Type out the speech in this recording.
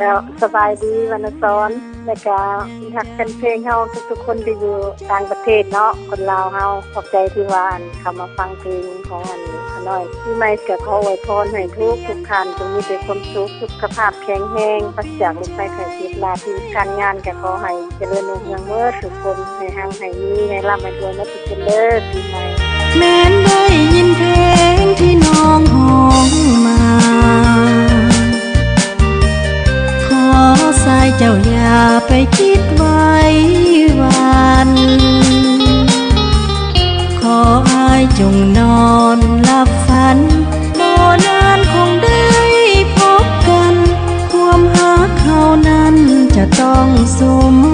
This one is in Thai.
แล้วสบายดีวรรณสอนและก็ทักกันเพลงเฮาทุกๆคนที่อยู่ต่างประเทศเนาะคนลาวเฮาขอบใจที่ว่าเข้ามาฟังเพลงของน้อยที่ไม่ก็ขออวยพรให้ทุกท่านจงมีแต่ความสุขสุขภาพแข็งแรงปราศจากโรคภัยไข้เจ็บหน้าที่การงานก็ขอให้เจริญรุ่งเรืองเมื่อทุกคนให้หังให้มีให้ร่ำให้รวยมาทุกคนเด้อปีใหม่แม้นได้ยินเพลงที่น้องฮ้องมาขอสายเจ้าอย่าไปคิดไว้วันขออายจงนอนหลับฝันบ่นานคงได้พบกันความหาเขานั้นจะต้องสม